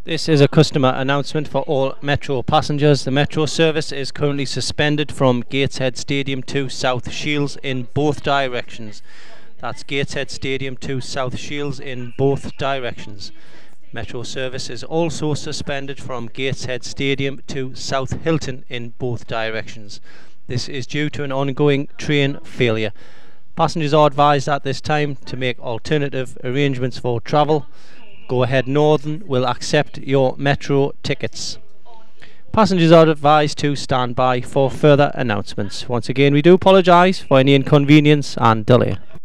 This is a customer announcement for all Metro passengers. The Metro service is currently suspended from Gateshead Stadium to South Shields in both directions. That's Gateshead Stadium to South Shields in both directions. Metro service is also suspended from Gateshead Stadium to South Hilton in both directions. This is due to an ongoing train failure. Passengers are advised at this time to make alternative arrangements for travel. Go Ahead Northern will accept your Metro tickets. Passengers are advised to stand by for further announcements. Once again, we do apologise for any inconvenience and delay.